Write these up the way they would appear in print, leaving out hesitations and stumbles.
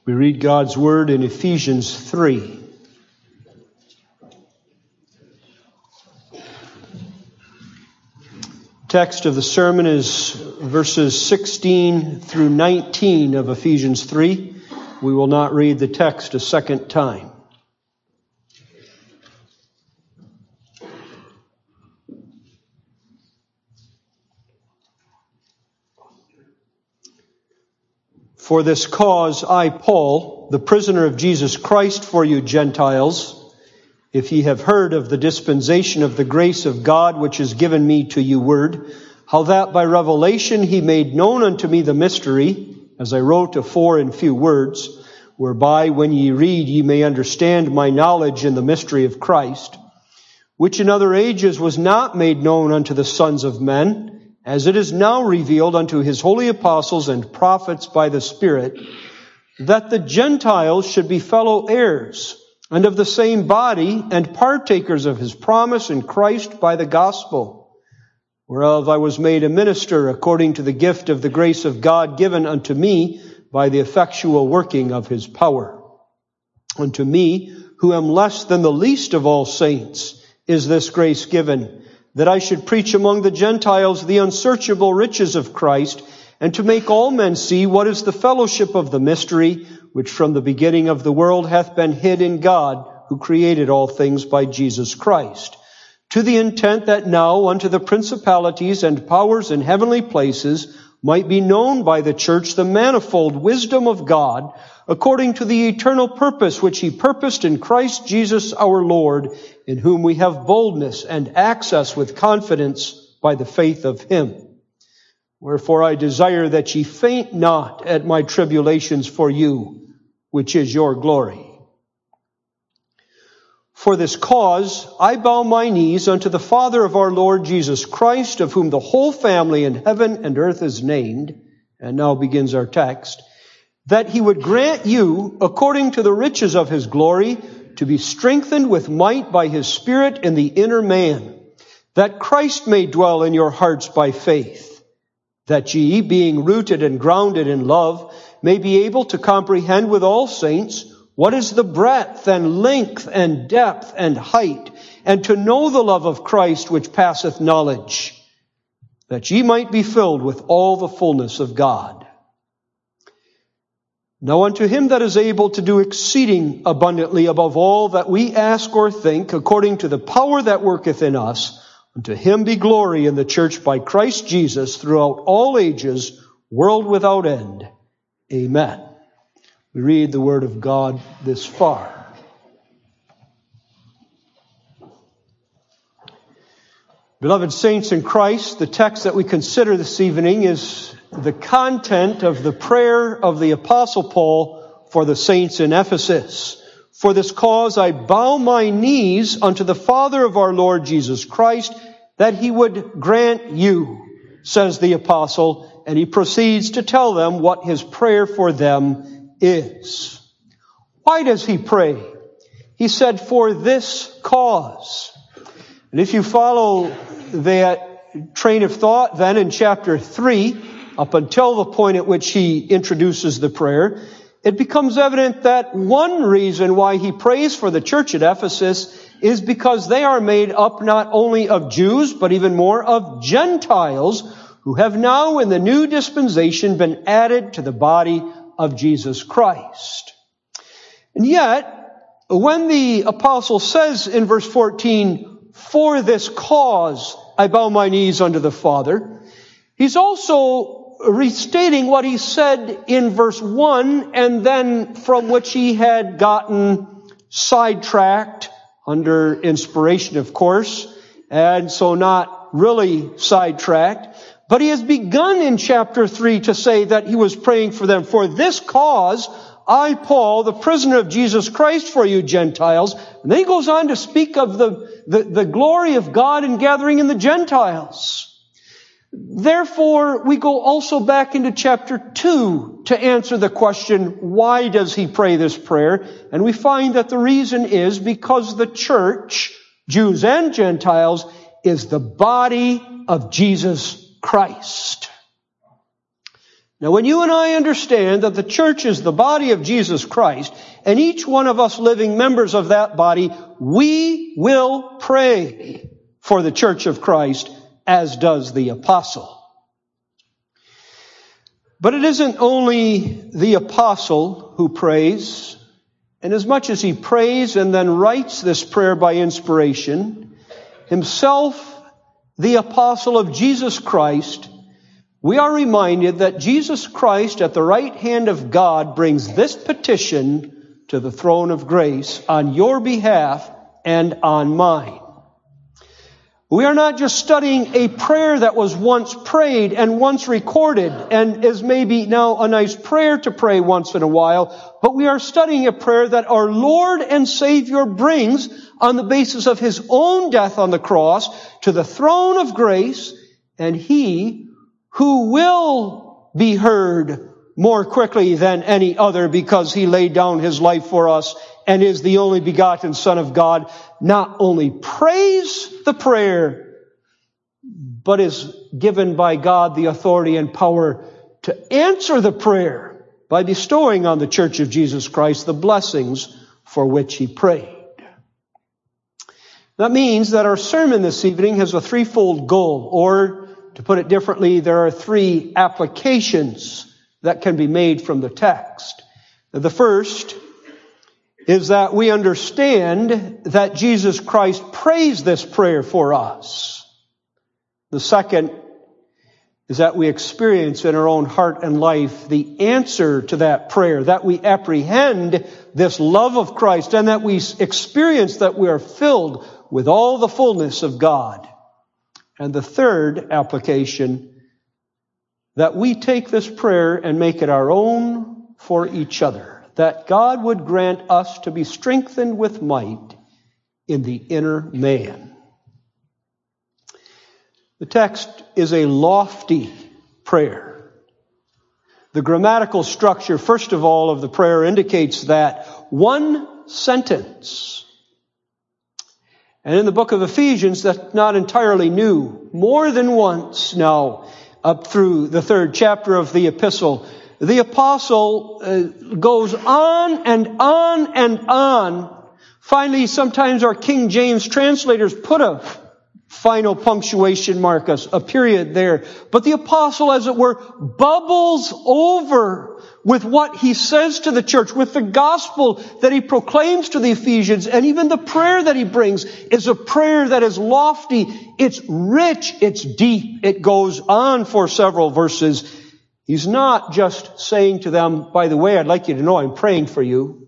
We read God's Word in Ephesians 3. Text of the sermon is verses 16 through 19 of Ephesians 3. We will not read the text a second time. For this cause I, Paul, the prisoner of Jesus Christ for you Gentiles, if ye have heard of the dispensation of the grace of God which is given me to you word, how that by revelation he made known unto me the mystery, as I wrote afore in few words, whereby when ye read ye may understand my knowledge in the mystery of Christ, which in other ages was not made known unto the sons of men, as it is now revealed unto his holy apostles and prophets by the Spirit, that the Gentiles should be fellow heirs, and of the same body, and partakers of his promise in Christ by the gospel, whereof I was made a minister according to the gift of the grace of God given unto me by the effectual working of his power. Unto me, who am less than the least of all saints, is this grace given, that I should preach among the Gentiles the unsearchable riches of Christ, and to make all men see what is the fellowship of the mystery, which from the beginning of the world hath been hid in God, who created all things by Jesus Christ, to the intent that now unto the principalities and powers in heavenly places might be known by the church the manifold wisdom of God, according to the eternal purpose which he purposed in Christ Jesus our Lord, in whom we have boldness and access with confidence by the faith of him. Wherefore I desire that ye faint not at my tribulations for you, which is your glory. For this cause I bow my knees unto the Father of our Lord Jesus Christ, of whom the whole family in heaven and earth is named, and now begins our text, that he would grant you, according to the riches of his glory, to be strengthened with might by his Spirit in the inner man, that Christ may dwell in your hearts by faith, that ye, being rooted and grounded in love, may be able to comprehend with all saints what is the breadth and length and depth and height, and to know the love of Christ which passeth knowledge, that ye might be filled with all the fullness of God. Now unto him that is able to do exceeding abundantly above all that we ask or think, according to the power that worketh in us, unto him be glory in the church by Christ Jesus throughout all ages, world without end. Amen. We read the word of God this far. Beloved saints in Christ, the text that we consider this evening is the content of the prayer of the Apostle Paul for the saints in Ephesus. For this cause I bow my knees unto the Father of our Lord Jesus Christ, that he would grant you, says the apostle, and he proceeds to tell them what his prayer for them is. Why does he pray? He said, for this cause. And if you follow that train of thought, then in chapter 3, up until the point at which he introduces the prayer, it becomes evident that one reason why he prays for the church at Ephesus is because they are made up not only of Jews, but even more of Gentiles, who have now in the new dispensation been added to the body of Jesus Christ. And yet, when the apostle says in verse 14, for this cause I bow my knees unto the Father, he's also restating what he said in verse 1, and then from which he had gotten sidetracked, under inspiration, of course, and so not really sidetracked. But he has begun in chapter 3 to say that he was praying for them. For this cause, I, Paul, the prisoner of Jesus Christ for you Gentiles. And then he goes on to speak of the glory of God in gathering in the Gentiles. Therefore, we go also back into chapter 2 to answer the question, why does he pray this prayer? And we find that the reason is because the church, Jews and Gentiles, is the body of Jesus Christ. Now, when you and I understand that the church is the body of Jesus Christ, and each one of us living members of that body, we will pray for the church of Christ, as does the apostle. But it isn't only the apostle who prays. And as much as he prays and then writes this prayer by inspiration, himself, the apostle of Jesus Christ, we are reminded that Jesus Christ at the right hand of God brings this petition to the throne of grace on your behalf and on mine. We are not just studying a prayer that was once prayed and once recorded and is maybe now a nice prayer to pray once in a while, but we are studying a prayer that our Lord and Savior brings on the basis of His own death on the cross to the throne of grace, and He who will be heard more quickly than any other because He laid down His life for us and is the only begotten Son of God, not only prays the prayer, but is given by God the authority and power to answer the prayer by bestowing on the Church of Jesus Christ the blessings for which He prayed. That means that our sermon this evening has a threefold goal, or to put it differently, there are three applications that can be made from the text. The first is that we understand that Jesus Christ prays this prayer for us. The second is that we experience in our own heart and life the answer to that prayer, that we apprehend this love of Christ, and that we experience that we are filled with all the fullness of God. And the third application, that we take this prayer and make it our own for each other, that God would grant us to be strengthened with might in the inner man. The text is a lofty prayer. The grammatical structure, first of all, of the prayer indicates that one sentence. And in the book of Ephesians, that's not entirely new. More than once now, up through the 3rd chapter of the epistle, the apostle goes on and on and on. Finally, sometimes our King James translators put a final punctuation mark, a period there. But the apostle, as it were, bubbles over with what he says to the church, with the gospel that he proclaims to the Ephesians, and even the prayer that he brings is a prayer that is lofty, it's rich, it's deep. It goes on for several verses. He's not just saying to them, by the way, I'd like you to know I'm praying for you.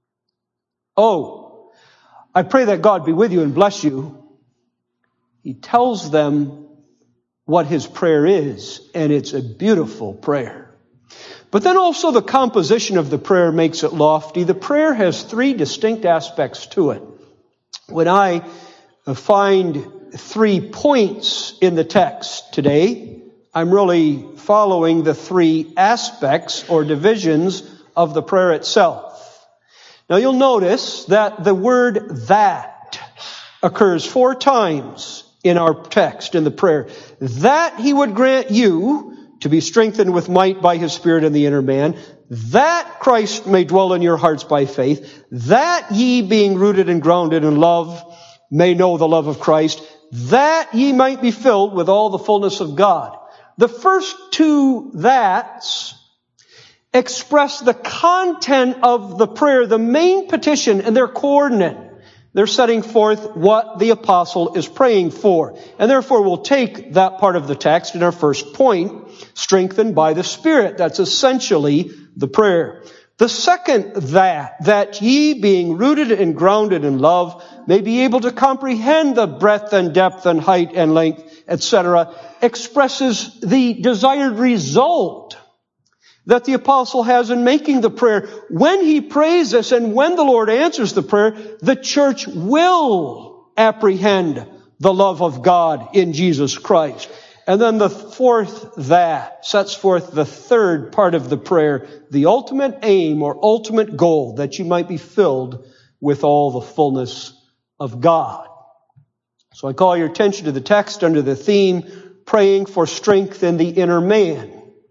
Oh, I pray that God be with you and bless you. He tells them what his prayer is, and it's a beautiful prayer. But then also the composition of the prayer makes it lofty. The prayer has three distinct aspects to it. When I find 3 points in the text today, I'm really following the 3 aspects or divisions of the prayer itself. Now you'll notice that the word "that" occurs 4 times in our text, in the prayer. That he would grant you to be strengthened with might by his Spirit in the inner man, that Christ may dwell in your hearts by faith, that ye being rooted and grounded in love may know the love of Christ, that ye might be filled with all the fullness of God. The first 2 "that's" express the content of the prayer, the main petition, and their coordinate. They're setting forth what the apostle is praying for. And therefore we'll take that part of the text in our first point, strengthened by the Spirit. That's essentially the prayer. The second that ye being rooted and grounded in love may be able to comprehend the breadth and depth and height and length, etc., expresses the desired result that the apostle has in making the prayer. When he prays this and when the Lord answers the prayer, the church will apprehend the love of God in Jesus Christ. And then the fourth "that" sets forth the third part of the prayer, the ultimate aim or ultimate goal, that you might be filled with all the fullness of God. So I call your attention to the text under the theme, praying for strength in the inner man.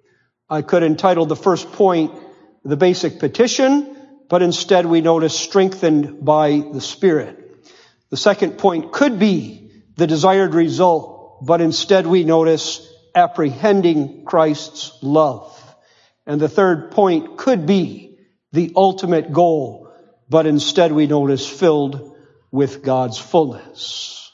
I could entitle the first point, the basic petition, but instead we notice strengthened by the Spirit. The second point could be the desired result, but instead we notice apprehending Christ's love. And the third point could be the ultimate goal, but instead we notice filled with God's fullness.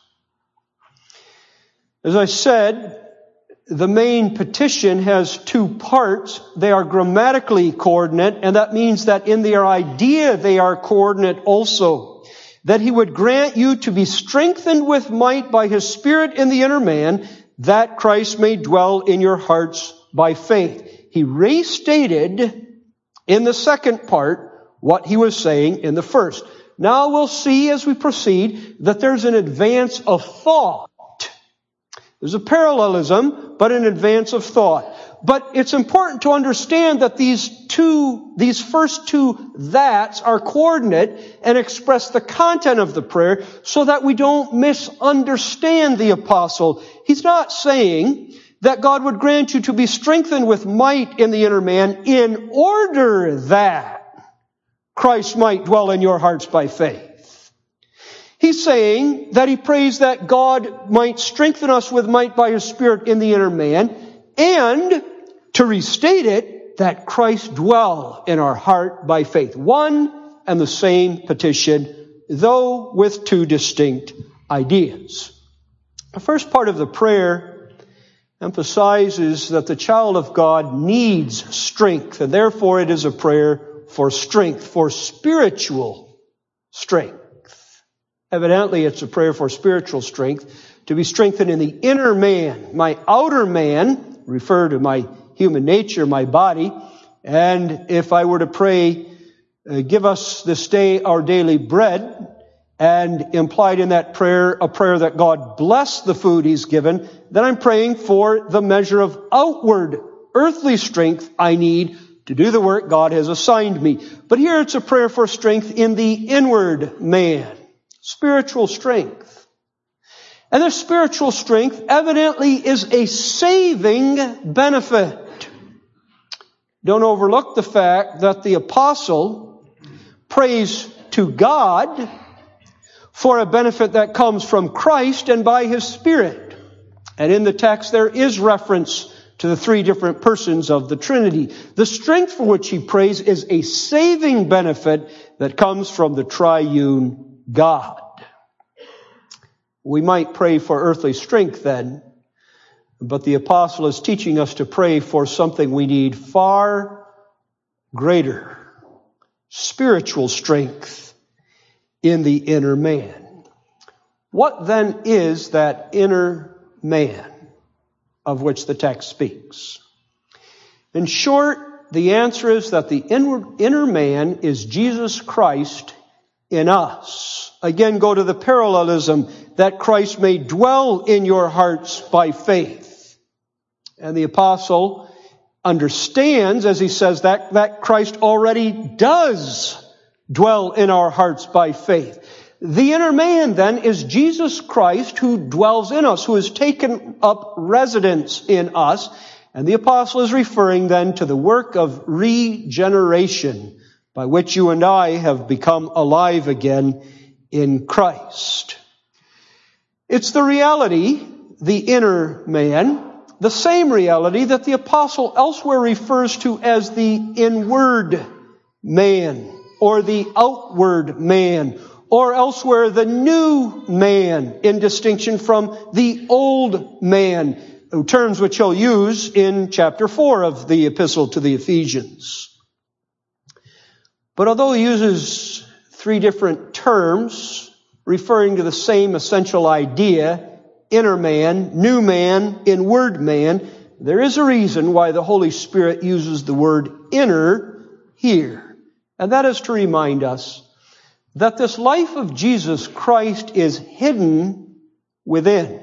As I said, the main petition has two parts. They are grammatically coordinate, and that means that in their idea they are coordinate also. That He would grant you to be strengthened with might by His Spirit in the inner man, that Christ may dwell in your hearts by faith. He restated in the second part what he was saying in the first. Now we'll see as we proceed that there's an advance of thought. There's a parallelism, but an advance of thought. But it's important to understand that these first two that's are coordinate and express the content of the prayer so that we don't misunderstand the apostle. He's not saying that God would grant you to be strengthened with might in the inner man in order that Christ might dwell in your hearts by faith. He's saying that he prays that God might strengthen us with might by His Spirit in the inner man, and to restate it, that Christ dwell in our heart by faith. One and the same petition, though with two distinct ideas. The first part of the prayer emphasizes that the child of God needs strength, and therefore it is a prayer for strength, for spiritual strength. Evidently, it's a prayer for spiritual strength, to be strengthened in the inner man. My outer man, refer to my human nature, my body. And if I were to pray, give us this day our daily bread, and implied in that prayer, a prayer that God bless the food He's given, then I'm praying for the measure of outward earthly strength I need to do the work God has assigned me. But here it's a prayer for strength in the inward man. Spiritual strength. And this spiritual strength evidently is a saving benefit. Don't overlook the fact that the apostle prays to God for a benefit that comes from Christ and by His Spirit. And in the text there is reference to the three different persons of the Trinity. The strength for which he prays is a saving benefit that comes from the triune God. We might pray for earthly strength then, but the apostle is teaching us to pray for something we need far greater, spiritual strength in the inner man. What then is that inner man of which the text speaks? In short, the answer is that the inner man is Jesus Christ in us. Again, go to the parallelism, that Christ may dwell in your hearts by faith. And the apostle understands, as he says, that Christ already does dwell in our hearts by faith. The inner man, then, is Jesus Christ who dwells in us, who has taken up residence in us. And the apostle is referring then to the work of regeneration by which you and I have become alive again in Christ. It's the reality, the inner man, the same reality that the apostle elsewhere refers to as the inward man, or the outward man, or elsewhere the new man, in distinction from the old man, terms which he'll use in chapter 4 of the epistle to the Ephesians. But although he uses three different terms referring to the same essential idea, inner man, new man, inward man, there is a reason why the Holy Spirit uses the word inner here. And that is to remind us that this life of Jesus Christ is hidden within.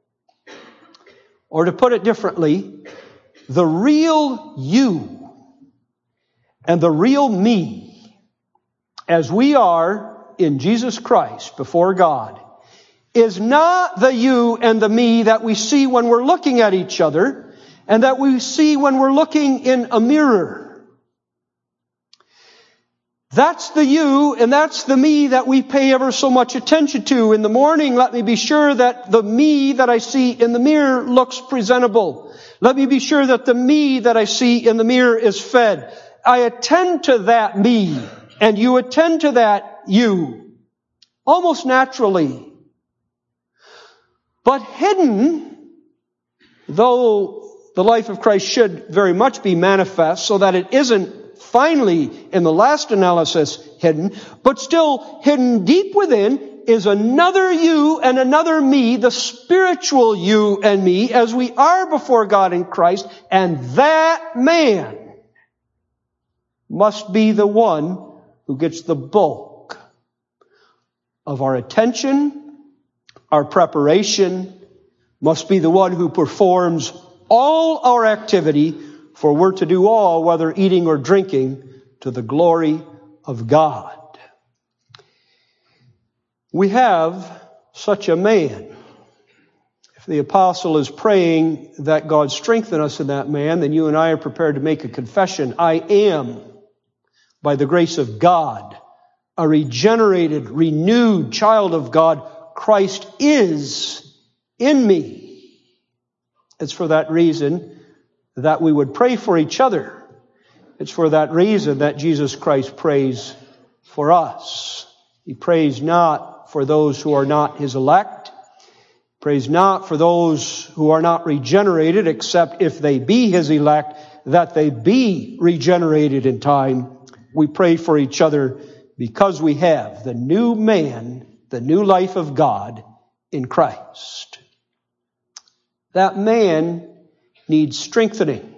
Or to put it differently, the real you and the real me, as we are in Jesus Christ before God, is not the you and the me that we see when we're looking at each other, and that we see when we're looking in a mirror. That's the you and that's the me that we pay ever so much attention to. In the morning, let me be sure that the me that I see in the mirror looks presentable. Let me be sure that the me that I see in the mirror is fed. I attend to that me, and you attend to that you, almost naturally. But hidden, though the life of Christ should very much be manifest so that it isn't finally, in the last analysis, hidden, but still hidden deep within is another you and another me, the spiritual you and me, as we are before God in Christ, and that man must be the one who gets the bulk of our attention, our preparation, must be the one who performs all our activity, for we're to do all, whether eating or drinking, to the glory of God. We have such a man. If the apostle is praying that God strengthen us in that man, then you and I are prepared to make a confession. I am, by the grace of God, a regenerated, renewed child of God. Christ is in me. It's for that reason that we would pray for each other. It's for that reason that Jesus Christ prays for us. He prays not for those who are not His elect. Prays not for those who are not regenerated, except if they be His elect, that they be regenerated in time. We pray for each other because we have the new man, the new life of God in Christ. That man needs strengthening.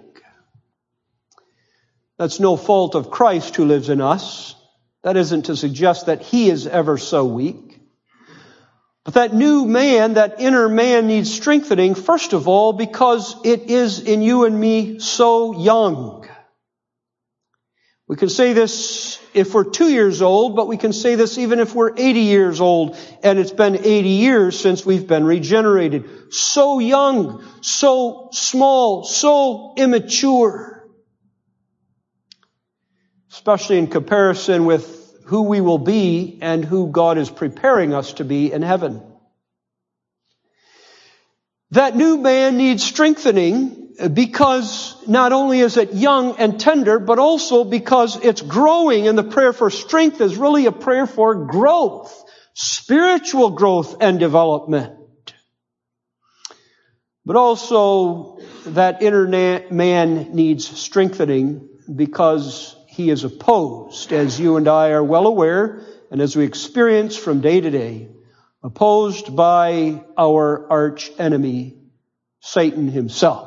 That's no fault of Christ who lives in us. That isn't to suggest that He is ever so weak. But that new man, that inner man, needs strengthening, first of all, because it is in you and me so young. We can say this if we're 2 years old, but we can say this even if we're 80 years old, and it's been 80 years since we've been regenerated. So young, so small, so immature. Especially in comparison with who we will be and who God is preparing us to be in heaven. That new man needs strengthening because not only is it young and tender, but also because it's growing, and the prayer for strength is really a prayer for growth, spiritual growth and development. But also that inner man needs strengthening because he is opposed, as you and I are well aware, and as we experience from day to day, opposed by our arch enemy, Satan himself.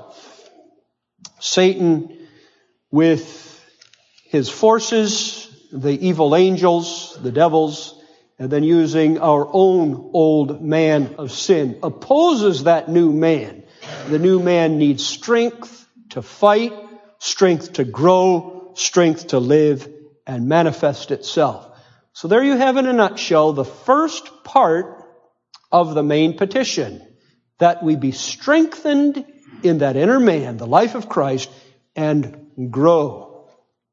Satan with his forces, the evil angels, the devils, and then using our own old man of sin, opposes that new man. The new man needs strength to fight, strength to grow, strength to live and manifest itself. So there you have in a nutshell the first part of the main petition, that we be strengthened in that inner man, the life of Christ, and grow.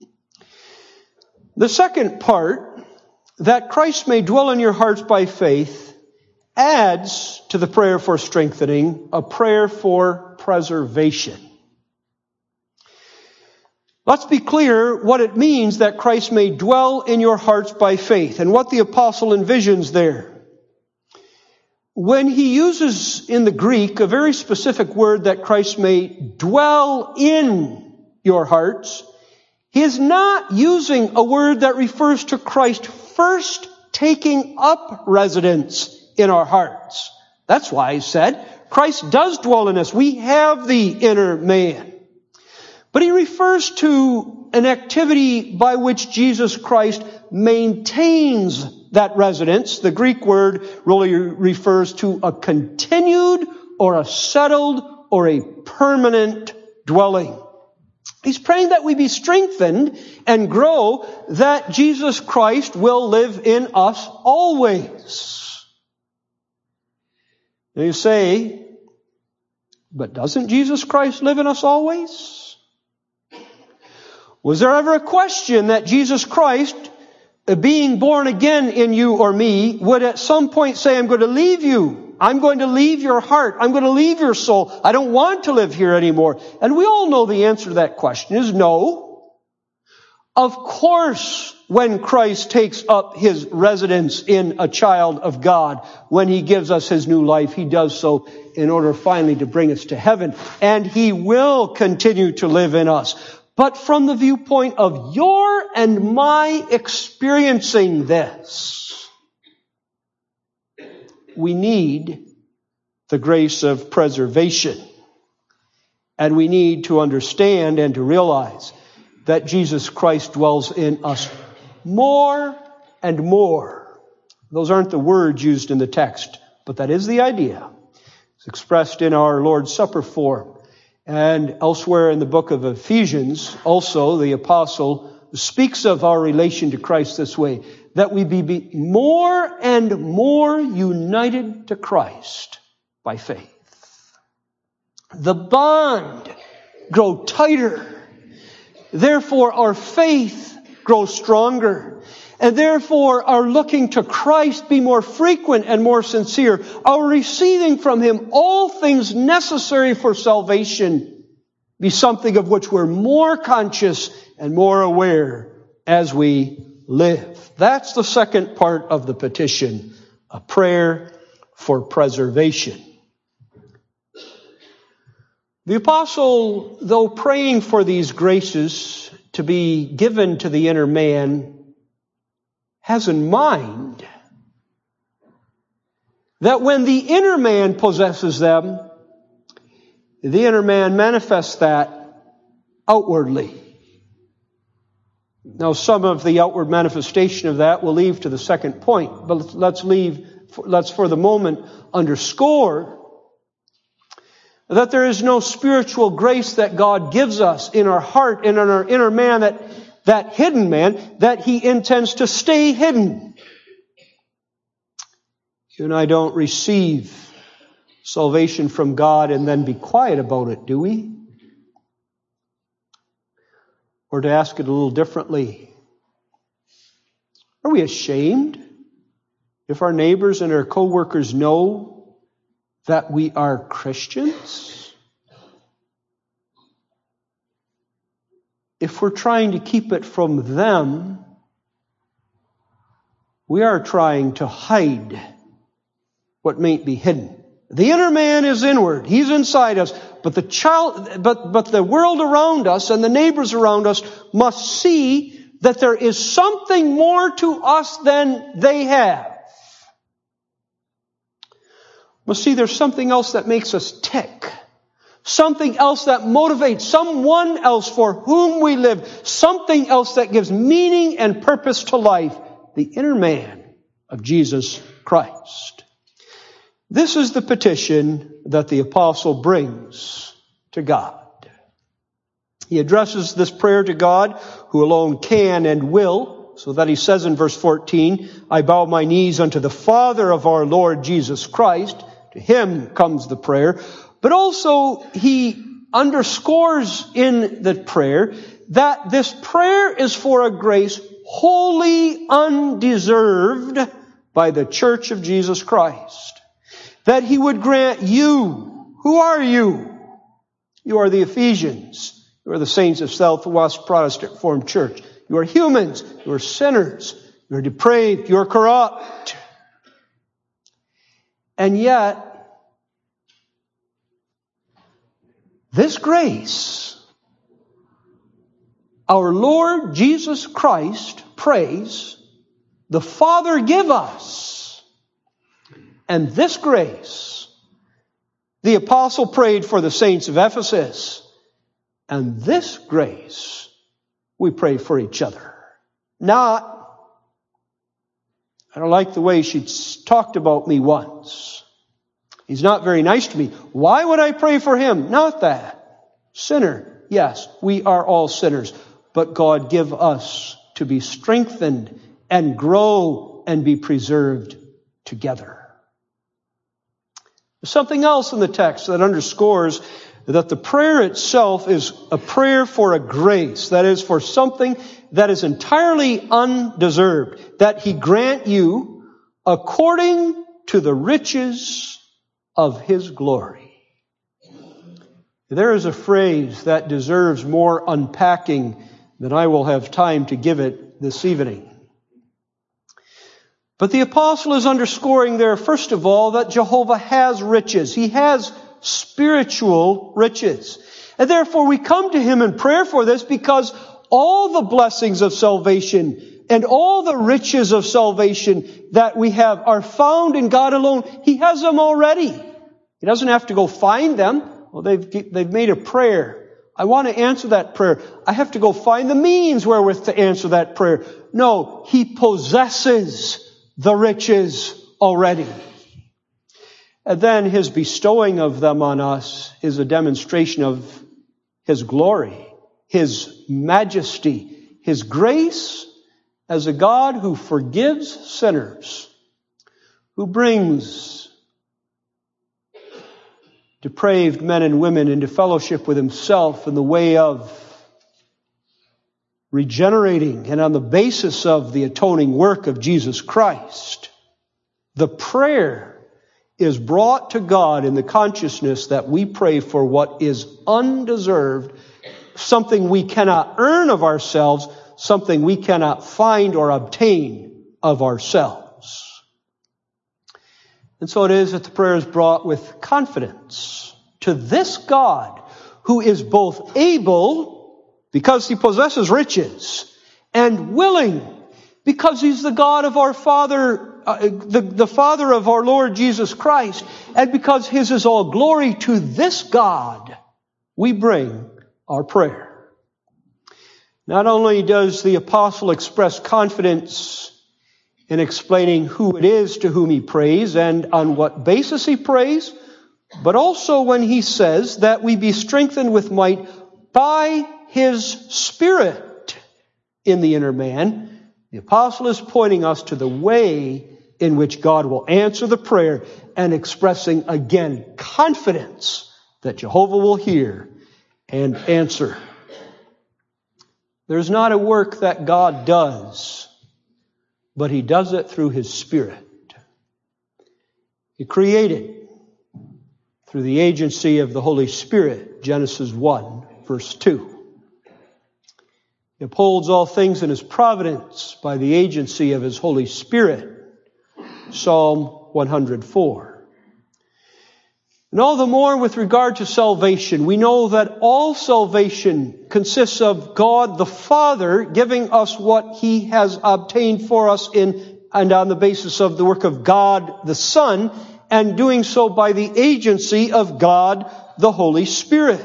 The second part, that Christ may dwell in your hearts by faith, adds to the prayer for strengthening a prayer for preservation. Let's be clear what it means that Christ may dwell in your hearts by faith and what the apostle envisions there. When he uses in the Greek a very specific word that Christ may dwell in your hearts, he is not using a word that refers to Christ first taking up residence in our hearts. That's why he said, Christ does dwell in us. We have the inner man. But he refers to an activity by which Jesus Christ maintains that residence. The Greek word really refers to a continued or a settled or a permanent dwelling. He's praying that we be strengthened and grow, that Jesus Christ will live in us always. Now you say, But doesn't Jesus Christ live in us always? Was there ever a question that Jesus Christ, being born again in you or me, would at some point say, I'm going to leave you. I'm going to leave your heart. I'm going to leave your soul. I don't want to live here anymore. And we all know the answer to that question is no. Of course, when Christ takes up His residence in a child of God, when He gives us His new life, He does so in order finally to bring us to heaven. And He will continue to live in us. But from the viewpoint of your and my experiencing this, we need the grace of preservation. And we need to understand and to realize that Jesus Christ dwells in us more and more. Those aren't the words used in the text, but that is the idea. It's expressed in our Lord's Supper form. And elsewhere in the book of Ephesians, also the apostle speaks of our relation to Christ this way, that we be more and more united to Christ by faith. The bond grow tighter. Therefore, our faith grows stronger. And therefore, our looking to Christ be more frequent and more sincere. Our receiving from Him all things necessary for salvation be something of which we're more conscious and more aware as we live. That's the second part of the petition, a prayer for preservation. The apostle, though praying for these graces to be given to the inner man, has in mind that when the inner man possesses them, the inner man manifests that outwardly. Now, some of the outward manifestation of that we'll leave to the second point, but let's for the moment underscore that there is no spiritual grace that God gives us in our heart and in our inner man, that hidden man, that He intends to stay hidden. You and I don't receive salvation from God and then be quiet about it, do we? Or to ask it a little differently, are we ashamed if our neighbors and our co-workers know that we are Christians? If we're trying to keep it from them, we are trying to hide what might be hidden. The inner man is inward. He's inside us. But the world around us and the neighbors around us must see that there is something more to us than they have. Must see there's something else that makes us tick. Something else that motivates, someone else for whom we live, something else that gives meaning and purpose to life, the inner man of Jesus Christ. This is the petition that the apostle brings to God. He addresses this prayer to God, who alone can and will, so that he says in verse 14, I bow my knees unto the Father of our Lord Jesus Christ. To Him comes the prayer. But also he underscores in the prayer that this prayer is for a grace wholly undeserved by the church of Jesus Christ. That He would grant you. Who are you? You are the Ephesians. You are the saints of Southwest Protestant Reformed Church. You are humans. You are sinners. You are depraved. You are corrupt. And yet, this grace, our Lord Jesus Christ prays, the Father give us. And this grace, the apostle prayed for the saints of Ephesus. And this grace, we pray for each other. Not, I don't like the way she talked about me once. He's not very nice to me. Why would I pray for him? Not that. Sinner. Yes, we are all sinners. But God give us to be strengthened and grow and be preserved together. There's something else in the text that underscores that the prayer itself is a prayer for a grace, that is, for something that is entirely undeserved, that He grant you according to the riches of His glory. There is a phrase that deserves more unpacking than I will have time to give it this evening. But the apostle is underscoring there, first of all, that Jehovah has riches. He has spiritual riches. And therefore we come to Him in prayer for this, because all the blessings of salvation and all the riches of salvation that we have are found in God alone. He has them already. He doesn't have to go find them. Well, they've made a prayer. I want to answer that prayer. I have to go find the means wherewith to answer that prayer. No, He possesses the riches already. And then His bestowing of them on us is a demonstration of His glory, His majesty, His grace as a God who forgives sinners, who brings depraved men and women into fellowship with Himself in the way of regenerating and on the basis of the atoning work of Jesus Christ. The prayer is brought to God in the consciousness that we pray for what is undeserved, something we cannot earn of ourselves, something we cannot find or obtain of ourselves. And so it is that the prayer is brought with confidence to this God who is both able, because He possesses riches, and willing, because He's the God of our Father, the Father of our Lord Jesus Christ, and because His is all glory. To this God we bring our prayer. Not only does the apostle express confidence in explaining who it is to whom he prays and on what basis he prays, but also when he says that we be strengthened with might by His Spirit in the inner man, the apostle is pointing us to the way in which God will answer the prayer and expressing again confidence that Jehovah will hear and answer. There's not a work that God does, but He does it through His Spirit. He created through the agency of the Holy Spirit, Genesis 1, verse 2. He upholds all things in His providence by the agency of His Holy Spirit, Psalm 104. And all the more with regard to salvation, we know that all salvation consists of God the Father giving us what He has obtained for us in and on the basis of the work of God the Son, and doing so by the agency of God the Holy Spirit.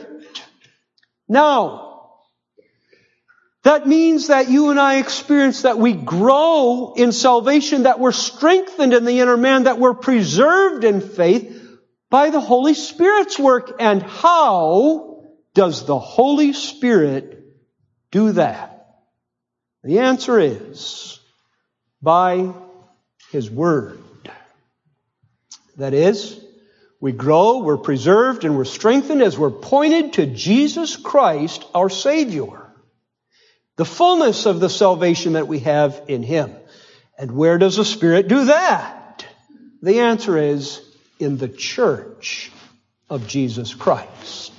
Now, that means that you and I experience that we grow in salvation, that we're strengthened in the inner man, that we're preserved in faith by the Holy Spirit's work. And how does the Holy Spirit do that? The answer is by His Word. That is, we grow, we're preserved, and we're strengthened as we're pointed to Jesus Christ, our Savior. The fullness of the salvation that we have in Him. And where does the Spirit do that? The answer is in the church of Jesus Christ.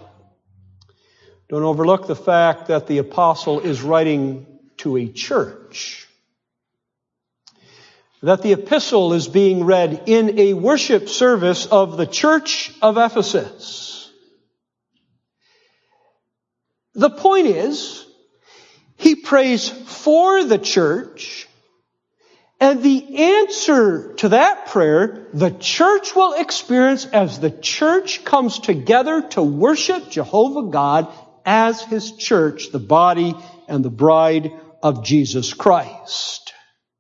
Don't overlook the fact that the apostle is writing to a church. That the epistle is being read in a worship service of the church of Ephesus. The point is, he prays for the church, and the answer to that prayer, the church will experience as the church comes together to worship Jehovah God as His church, the body and the bride of Jesus Christ.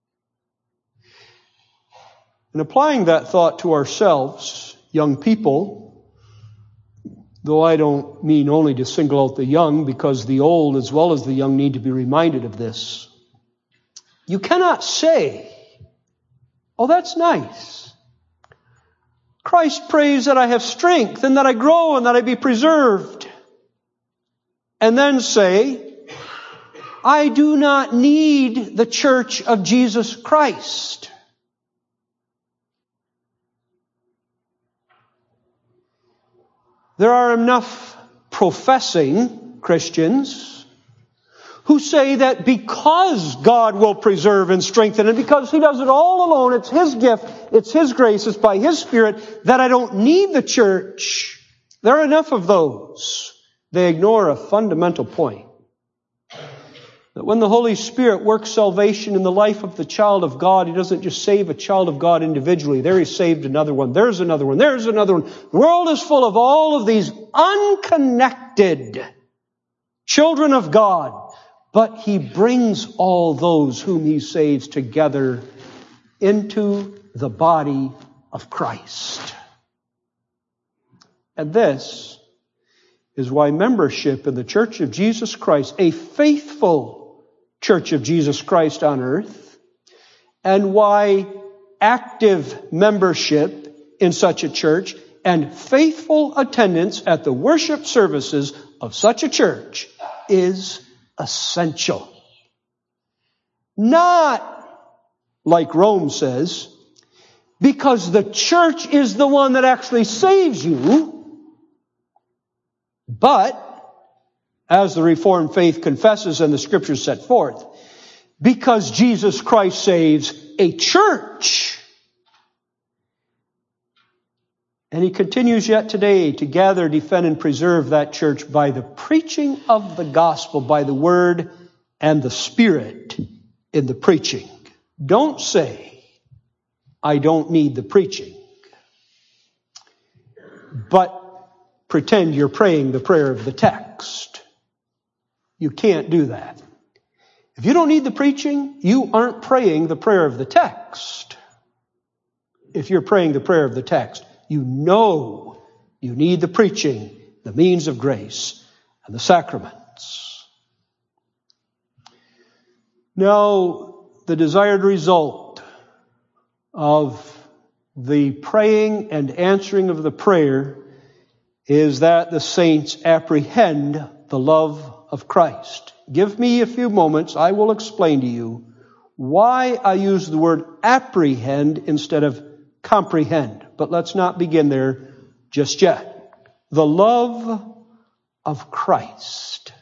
In applying that thought to ourselves, young people, though I don't mean only to single out the young, because the old as well as the young need to be reminded of this. You cannot say, "Oh, that's nice. Christ prays that I have strength and that I grow and that I be preserved. And then say, I do not need the church of Jesus Christ. There are enough professing Christians who say that because God will preserve and strengthen, and because He does it all alone, it's His gift, it's His grace, it's by His Spirit, that I don't need the church. There are enough of those. They ignore a fundamental point. That when the Holy Spirit works salvation in the life of the child of God, He doesn't just save a child of God individually. There He saved another one. There's another one. There's another one. The world is full of all of these unconnected children of God. But He brings all those whom He saves together into the body of Christ. And this is why membership in the Church of Jesus Christ, a faithful Church of Jesus Christ on earth, and why active membership in such a church and faithful attendance at the worship services of such a church is essential. Not, like Rome says, because the church is the one that actually saves you, but, as the Reformed faith confesses and the Scriptures set forth, because Jesus Christ saves a church. And He continues yet today to gather, defend, and preserve that church by the preaching of the gospel, by the Word and the Spirit in the preaching. Don't say, I don't need the preaching, but pretend you're praying the prayer of the text. You can't do that. If you don't need the preaching, you aren't praying the prayer of the text. If you're praying the prayer of the text, you know you need the preaching, the means of grace, and the sacraments. Now, the desired result of the praying and answering of the prayer is that the saints apprehend the love of Christ. Give me a few moments. I will explain to you why I use the word apprehend instead of comprehend. But let's not begin there just yet. The love of Christ.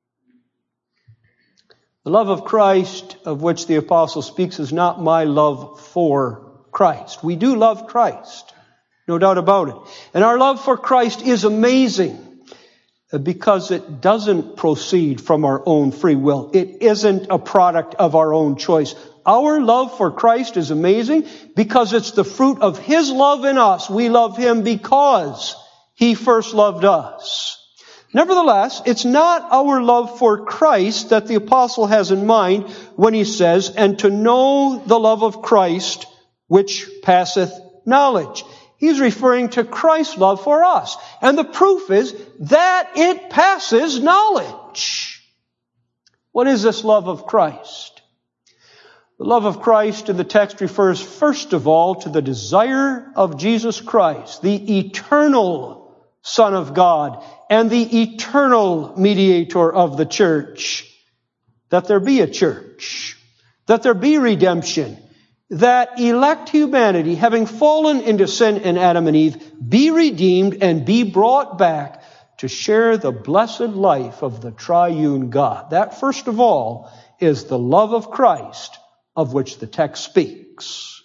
The love of Christ of which the apostle speaks is not my love for Christ. We do love Christ, no doubt about it. And our love for Christ is amazing because it doesn't proceed from our own free will. It isn't a product of our own choice. Our love for Christ is amazing because it's the fruit of His love in us. We love Him because He first loved us. Nevertheless, it's not our love for Christ that the apostle has in mind when he says, and to know the love of Christ which passeth knowledge. He's referring to Christ's love for us. And the proof is that it passes knowledge. What is this love of Christ? The love of Christ in the text refers first of all to the desire of Jesus Christ, the eternal Son of God and the eternal mediator of the church, that there be a church, that there be redemption, that elect humanity, having fallen into sin in Adam and Eve, be redeemed and be brought back to share the blessed life of the triune God. That, first of all, is the love of Christ of which the text speaks.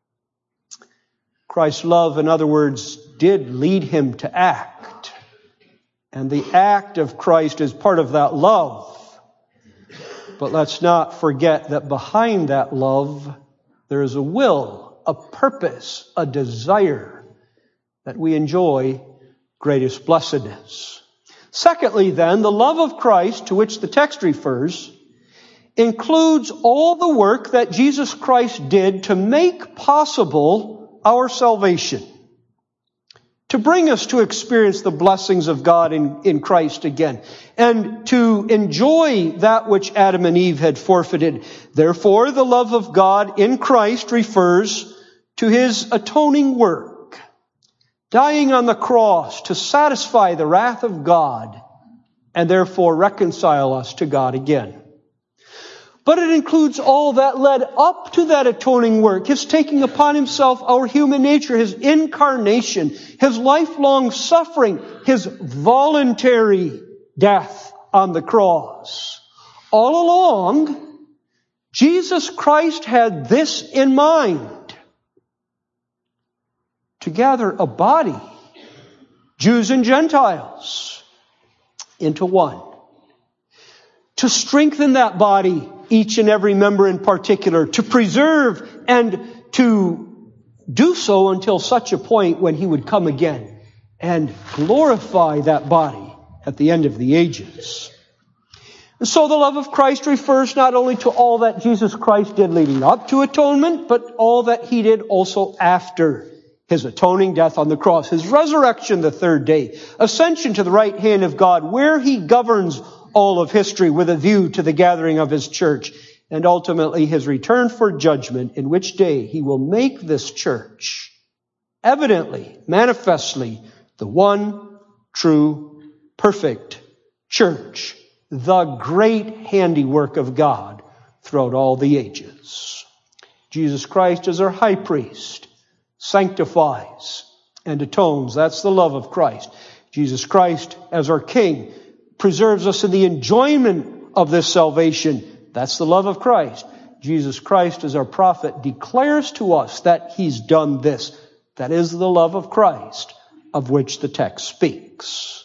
Christ's love, in other words, did lead Him to act. And the act of Christ is part of that love. But let's not forget that behind that love, there is a will, a purpose, a desire that we enjoy greatest blessedness. Secondly, then, the love of Christ to which the text refers includes all the work that Jesus Christ did to make possible our salvation, to bring us to experience the blessings of God in Christ again, and to enjoy that which Adam and Eve had forfeited. Therefore, the love of God in Christ refers to His atoning work. dying on the cross to satisfy the wrath of God and therefore reconcile us to God again. But it includes all that led up to that atoning work, His taking upon Himself our human nature, His incarnation, His lifelong suffering, His voluntary death on the cross. All along, Jesus Christ had this in mind: to gather a body, Jews and Gentiles, into one. To strengthen that body, each and every member in particular, to preserve and to do so until such a point when He would come again and glorify that body at the end of the ages. And so the love of Christ refers not only to all that Jesus Christ did leading up to atonement, but all that He did also after His atoning death on the cross, His resurrection the third day, ascension to the right hand of God, where He governs all of history with a view to the gathering of His church, and ultimately His return for judgment, in which day He will make this church evidently, manifestly, the one true, perfect church, the great handiwork of God throughout all the ages. Jesus Christ is our high priest, sanctifies and atones. That's the love of Christ. Jesus Christ as our King preserves us in the enjoyment of this salvation. That's the love of Christ. Jesus Christ as our prophet declares to us that He's done this. That is the love of Christ of which the text speaks.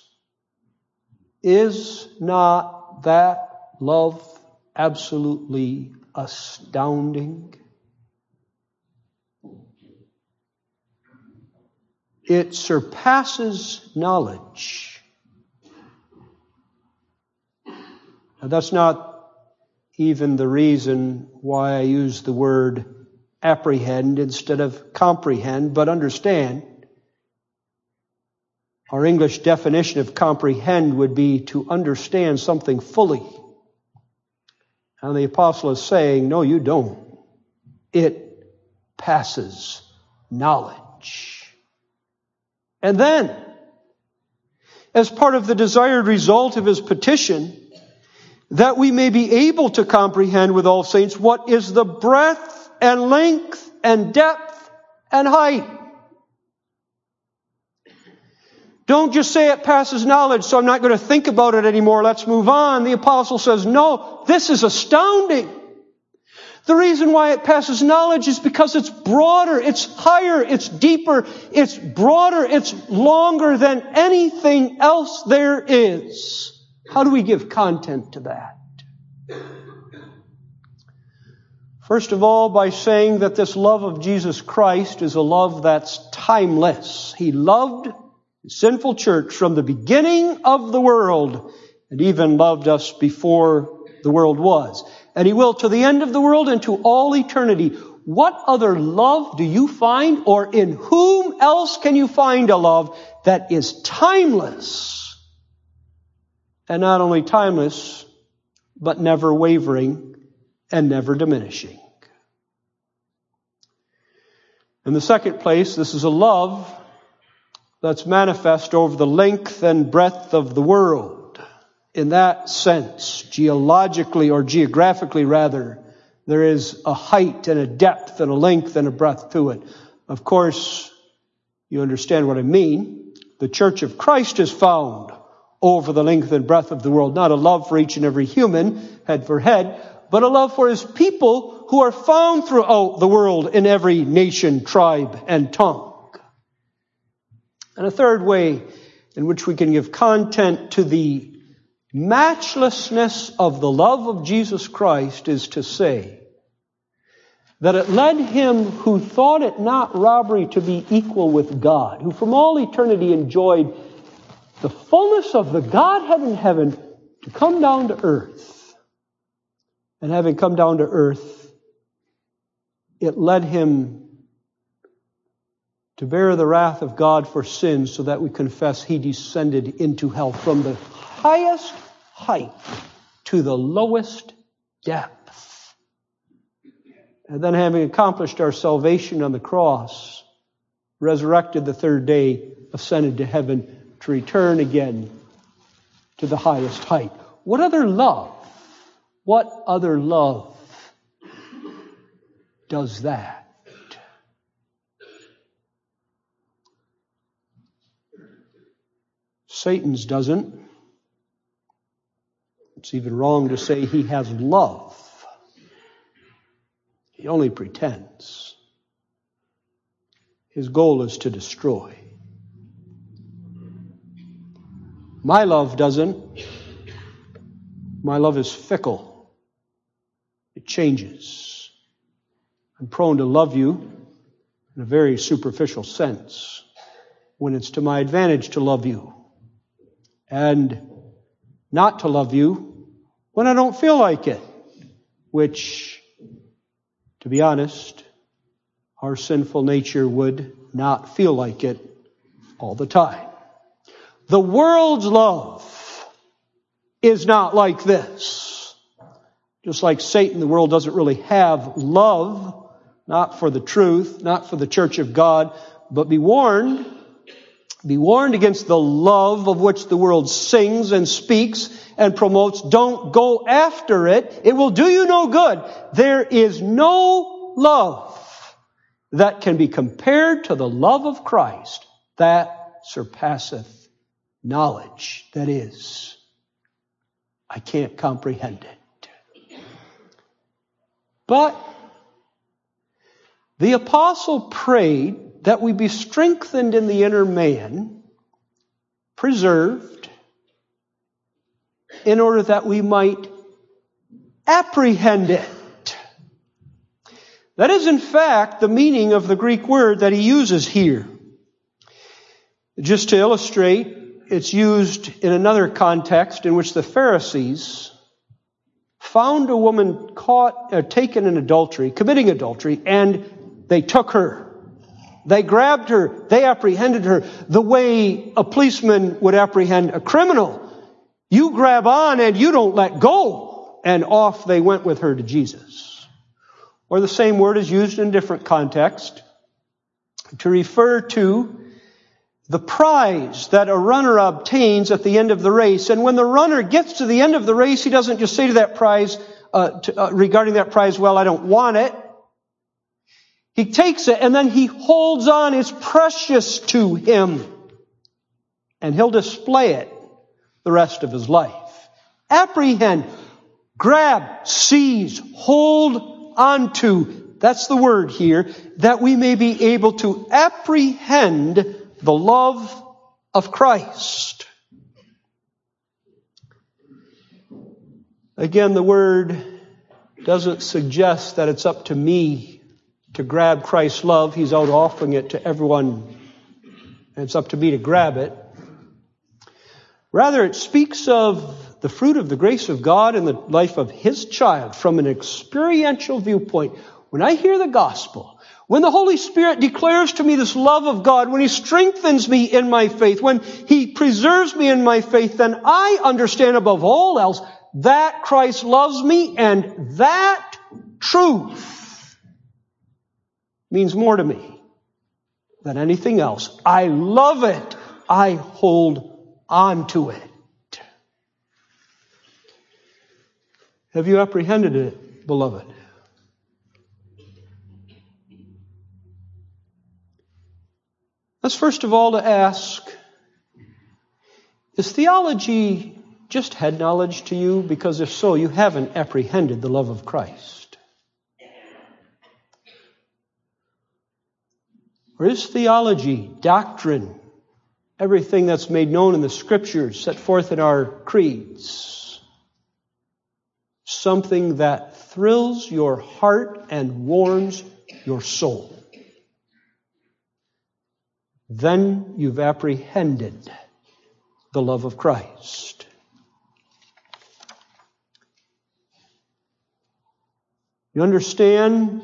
Is not that love absolutely astounding? It surpasses knowledge. Now, that's not even the reason why I use the word apprehend instead of comprehend, but understand. Our English definition of comprehend would be to understand something fully. And the apostle is saying, no, you don't. It passes knowledge. And then, as part of the desired result of his petition, that we may be able to comprehend with all saints what is the breadth and length and depth and height. Don't just say it passes knowledge, so I'm not going to think about it anymore. Let's move on. The apostle says, no, this is astounding. The reason why it passes knowledge is because it's broader, it's higher, it's deeper, it's broader, it's longer than anything else there is. How do we give content to that? First of all, by saying that this love of Jesus Christ is a love that's timeless. He loved the sinful church from the beginning of the world, and even loved us before the world was. And He will to the end of the world and to all eternity. What other love do you find, or in whom else can you find a love that is timeless? And not only timeless, but never wavering and never diminishing. In the second place, this is a love that's manifest over the length and breadth of the world. In that sense, geologically or geographically rather, there is a height and a depth and a length and a breadth to it. Of course, you understand what I mean. The Church of Christ is found over the length and breadth of the world. Not a love for each and every human, head for head, but a love for His people who are found throughout the world in every nation, tribe, and tongue. And a third way in which we can give content to the matchlessness of the love of Jesus Christ is to say that it led Him who thought it not robbery to be equal with God, who from all eternity enjoyed the fullness of the Godhead in heaven, to come down to earth. And having come down to earth, it led Him to bear the wrath of God for sins, so that we confess He descended into hell from the highest height to the lowest depth. And then, having accomplished our salvation on the cross, resurrected the third day, ascended to heaven to return again to the highest height. What other love does that? Satan's doesn't. It's even wrong to say he has love. He only pretends. His goal is to destroy. My love doesn't. My love is fickle. It changes. I'm prone to love you in a very superficial sense when it's to my advantage to love you, and not to love you when I don't feel like it, which, to be honest, our sinful nature would not feel like it all the time. The world's love is not like this. Just like Satan, the world doesn't really have love, not for the truth, not for the church of God, but be warned. Be warned against the love of which the world sings and speaks and promotes. Don't go after it. It will do you no good. There is no love that can be compared to the love of Christ that surpasseth knowledge. That is, I can't comprehend it. But the apostle prayed that we be strengthened in the inner man, preserved, in order that we might apprehend it. That is, in fact, the meaning of the Greek word that he uses here. Just to illustrate, it's used in another context in which the Pharisees found a woman taken in adultery, committing adultery, and they took her. They grabbed her. They apprehended her the way a policeman would apprehend a criminal. You grab on and you don't let go. And off they went with her to Jesus. Or the same word is used in a different context to refer to the prize that a runner obtains at the end of the race. And when the runner gets to the end of the race, he doesn't just say to that prize, regarding that prize, well, I don't want it. He takes it and then he holds on. It's precious to him. And he'll display it the rest of his life. Apprehend, grab, seize, hold onto. That's the word here. That we may be able to apprehend the love of Christ. Again, the word doesn't suggest that it's up to me to grab Christ's love. He's out offering it to everyone, and it's up to me to grab it. Rather, it speaks of the fruit of the grace of God in the life of His child from an experiential viewpoint. When I hear the gospel, when the Holy Spirit declares to me this love of God, when He strengthens me in my faith, when He preserves me in my faith, then I understand above all else that Christ loves me, and that truth means more to me than anything else. I love it. I hold on to it. Have you apprehended it, beloved? Let's first of all to ask, is theology just head knowledge to you? Because if so, you haven't apprehended the love of Christ. Or is theology, doctrine, everything that's made known in the Scriptures, set forth in our creeds, something that thrills your heart and warms your soul? Then you've apprehended the love of Christ. You understand?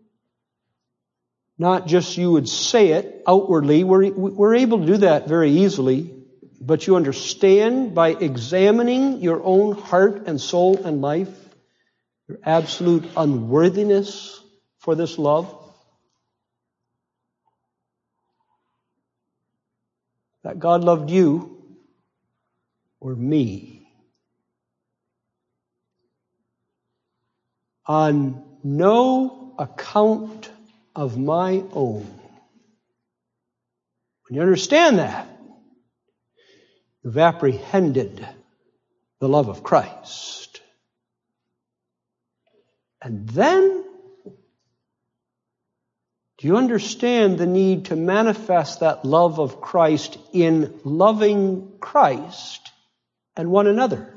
Not just you would say it outwardly. We're able to do that very easily. But you understand by examining your own heart and soul and life, your absolute unworthiness for this love. that God loved you or me. On no account of my own. When you understand that, you've apprehended the love of Christ. And then, do you understand the need to manifest that love of Christ in loving Christ and one another?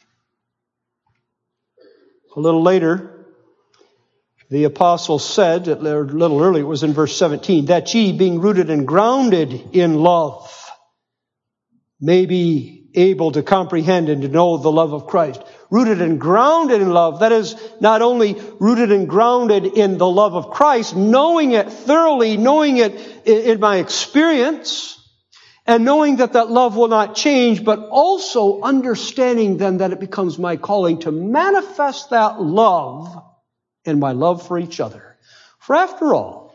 A little later, the apostle said, a little earlier, it was in verse 17, that ye, being rooted and grounded in love, may be able to comprehend and to know the love of Christ. Rooted and grounded in love. That is, not only rooted and grounded in the love of Christ, knowing it thoroughly, knowing it in my experience, and knowing that that love will not change, but also understanding then that it becomes my calling to manifest that love in my love for each other. For after all,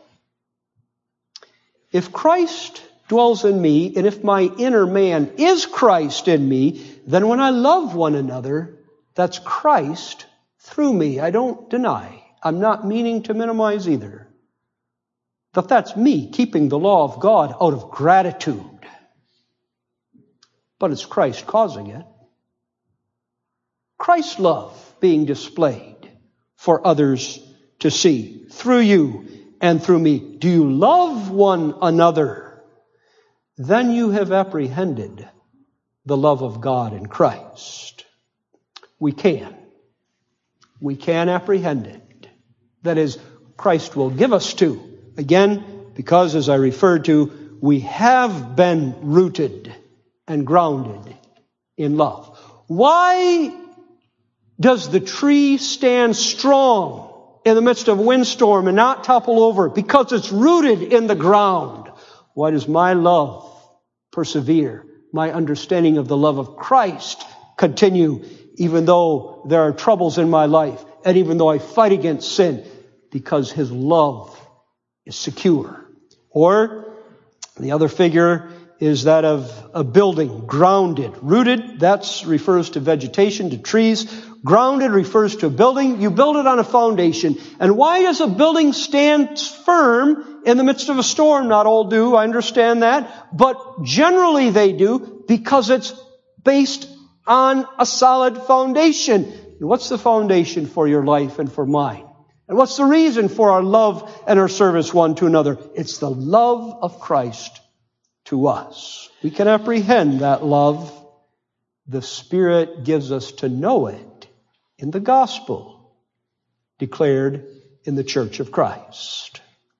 if Christ dwells in me, and if my inner man is Christ in me, then when I love one another, that's Christ through me. I don't deny. I'm not meaning to minimize either. But that's me keeping the law of God out of gratitude. But it's Christ causing it. Christ's love being displayed for others to see through you and through me. Do you love one another? Then you have apprehended the love of God in Christ. We can apprehend it. That is, Christ will give us to. Again, because as I referred to, we have been rooted and grounded in love. Why does the tree stand strong in the midst of a windstorm and not topple over? Because it's rooted in the ground. Why does my love persevere? My understanding of the love of Christ continue, even though there are troubles in my life, and even though I fight against sin, because His love is secure. Or the other figure is that of a building, grounded. Rooted, that refers to vegetation, to trees. Grounded refers to a building. You build it on a foundation. And why does a building stand firm in the midst of a storm? Not all do, I understand that. But generally they do, because it's based on a solid foundation. And what's the foundation for your life and for mine? And what's the reason for our love and our service one to another? It's the love of Christ to us. We can apprehend that love. The Spirit gives us to know it in the gospel declared in the Church of Christ.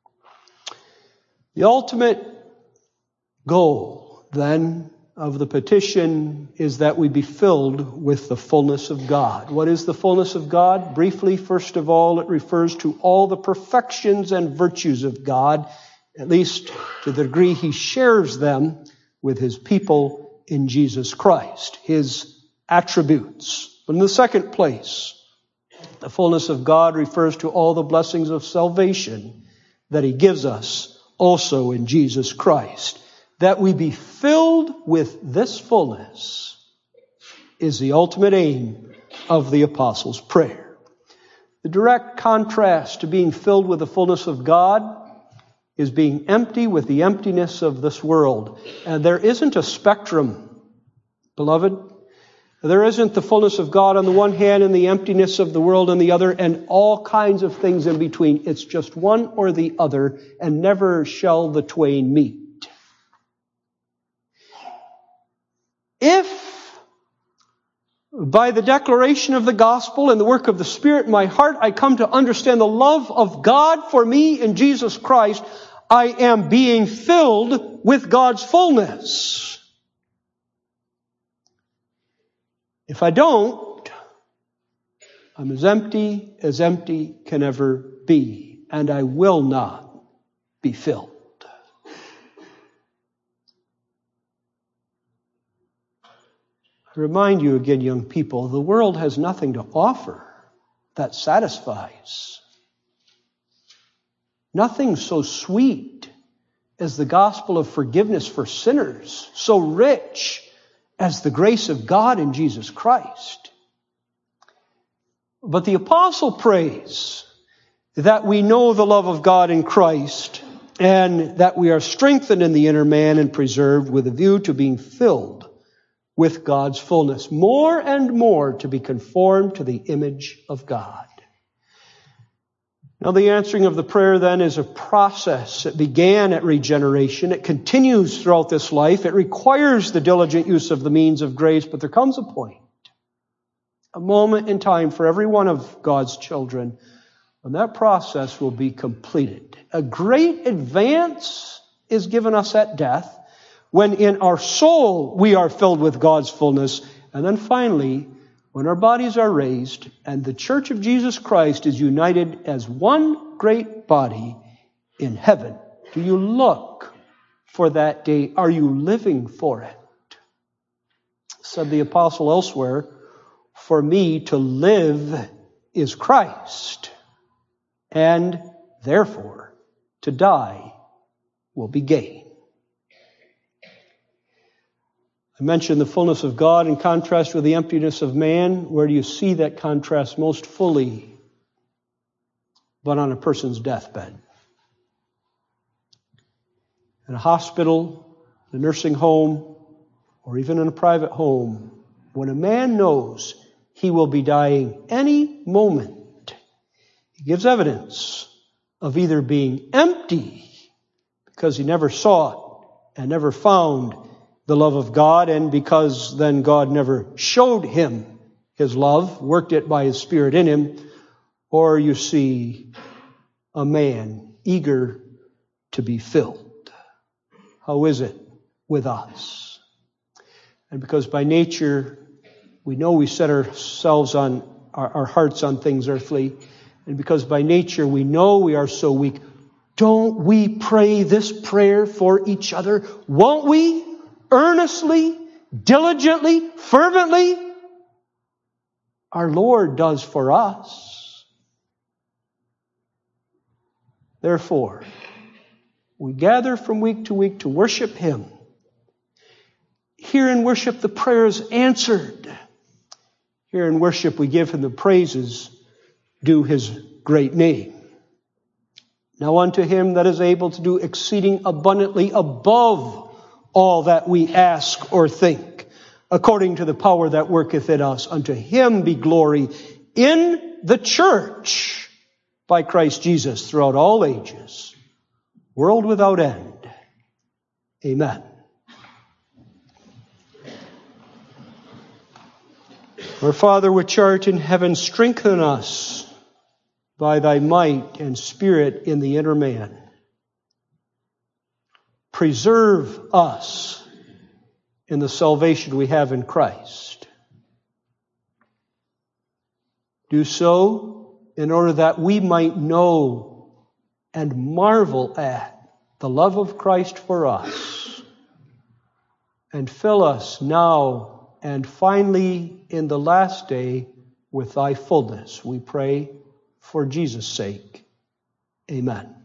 The ultimate goal, then, of the petition is that we be filled with the fullness of God. What is the fullness of God? Briefly, first of all, it refers to all the perfections and virtues of God, at least to the degree He shares them with His people in Jesus Christ, His attributes. But in the second place, the fullness of God refers to all the blessings of salvation that He gives us also in Jesus Christ. That we be filled with this fullness is the ultimate aim of the Apostles' prayer. The direct contrast to being filled with the fullness of God is being empty with the emptiness of this world. And there isn't a spectrum, beloved. There isn't the fullness of God on the one hand and the emptiness of the world on the other, and all kinds of things in between. It's just one or the other, and never shall the twain meet. If by the declaration of the gospel and the work of the Spirit in my heart, I come to understand the love of God for me in Jesus Christ, I am being filled with God's fullness. If I don't, I'm as empty can ever be, and I will not be filled. I remind you again, young people, the world has nothing to offer that satisfies. Nothing so sweet as the gospel of forgiveness for sinners, so rich as the grace of God in Jesus Christ. But the apostle prays that we know the love of God in Christ, and that we are strengthened in the inner man and preserved with a view to being filled with God's fullness, more and more to be conformed to the image of God. Now, the answering of the prayer then is a process. It began at regeneration. It continues throughout this life. It requires the diligent use of the means of grace, but there comes a point, a moment in time for every one of God's children, when that process will be completed. A great advance is given us at death, when in our soul we are filled with God's fullness, and then finally, when our bodies are raised and the Church of Jesus Christ is united as one great body in heaven. Do you look for that day? Are you living for it? Said the apostle elsewhere, for me to live is Christ, and therefore to die will be gain. I mentioned the fullness of God in contrast with the emptiness of man. Where do you see that contrast most fully? But on a person's deathbed. In a hospital, a nursing home, or even in a private home, when a man knows he will be dying any moment, he gives evidence of either being empty because he never sought and never found the love of God, and because then God never showed him his love, worked it by his Spirit in him, or you see a man eager to be filled. How is it with us? And because by nature we know we set ourselves on our hearts on things earthly, and because by nature we know we are so weak, don't we pray this prayer for each other? Won't we? Earnestly, diligently, fervently? Our Lord does for us. Therefore, we gather from week to week to worship Him. Here in worship, the prayer is answered. Here in worship, we give Him the praises due His great name. Now unto Him that is able to do exceeding abundantly above all that we ask or think, according to the power that worketh in us, unto Him be glory in the church by Christ Jesus throughout all ages, world without end. Amen. Our Father which art in heaven, strengthen us by Thy might and Spirit in the inner man. Preserve us in the salvation we have in Christ. Do so in order that we might know and marvel at the love of Christ for us, and fill us now and finally in the last day with Thy fullness. We pray for Jesus' sake. Amen.